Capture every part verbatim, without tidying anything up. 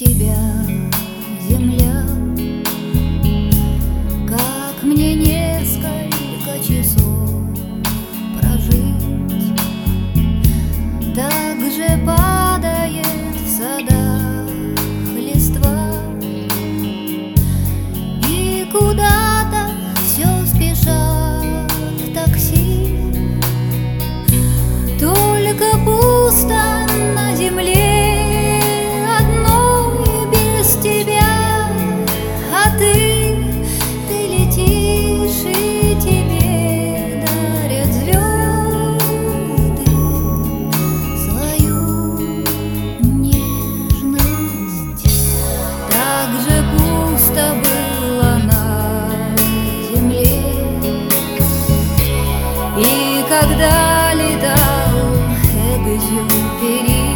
тебя, земля, как мне несколько часов прожить? Так же падает в садах листва, и куда-то все спешат такси. Только пусто на земле одной без тебя, а ты, ты летишь, и тебе дарят звезды свою нежность. Так же пусто было на земле, и когда летал Экзюпери,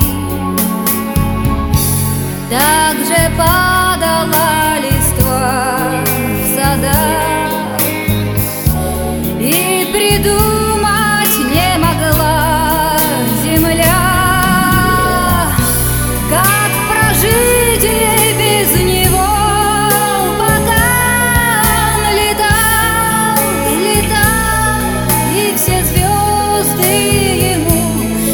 так же падала листва в садах, и придумать не могла земля, как прожить без него, пока он летал, летал, и все звезды ему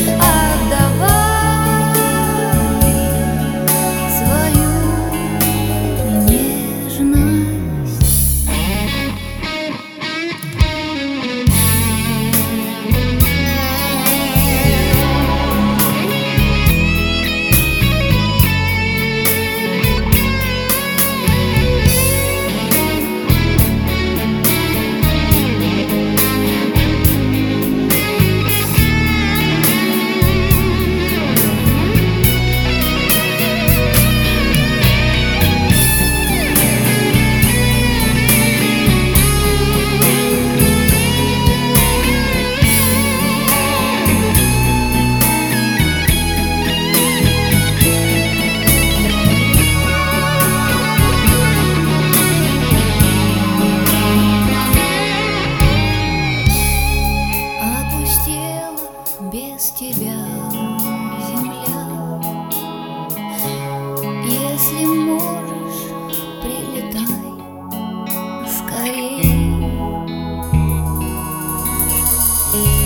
без тебя, земля. Если можешь, прилетай скорей.